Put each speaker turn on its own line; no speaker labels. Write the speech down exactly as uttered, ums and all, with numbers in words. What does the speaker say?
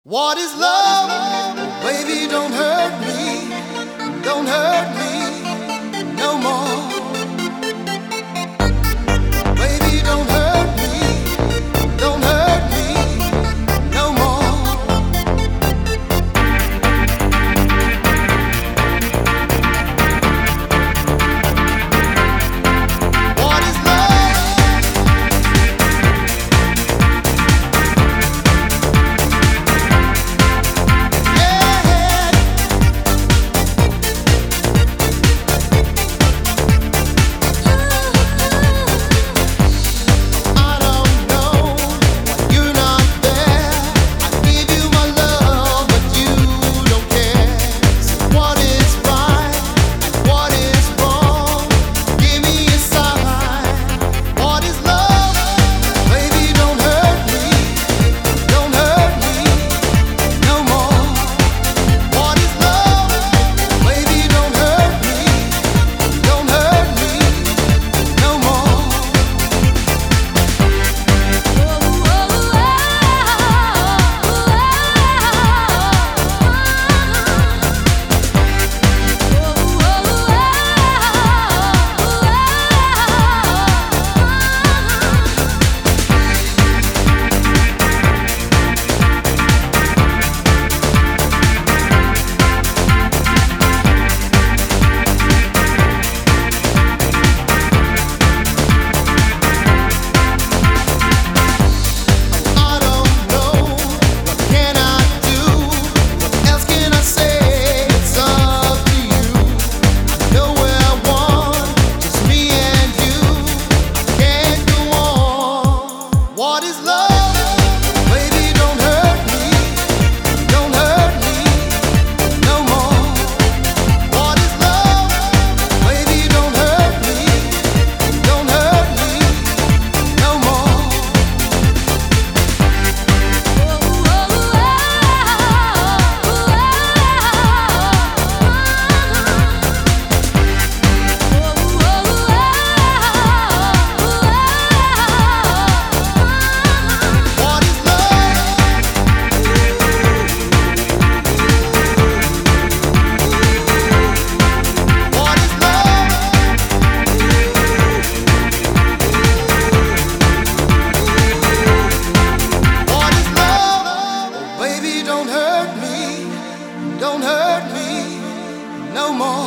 What is love? Baby, don't hurt me, don't hurt me no more. Baby, don't hurt me, don't hurt me no more. What is love? Yeah. I don't know, you're not there. I give you my love, but you don't care. So what is right and what is wrong? Give me a sign. What is love? Baby, don't hurt me, don't hurt me no more. What is love? Baby, don't hurt me, don't hurt me no more. I don't know, what can I do? What else can I say? It's up to you. I know where I want, just me and you. I can't go on. What is love? Baby, don't hurt me, don't hurt me no more. What is love? Baby, don't hurt me, don't hurt me no more. What is love? What is love? What is love? Oh, baby, don't hurt me, don't hurt me no more.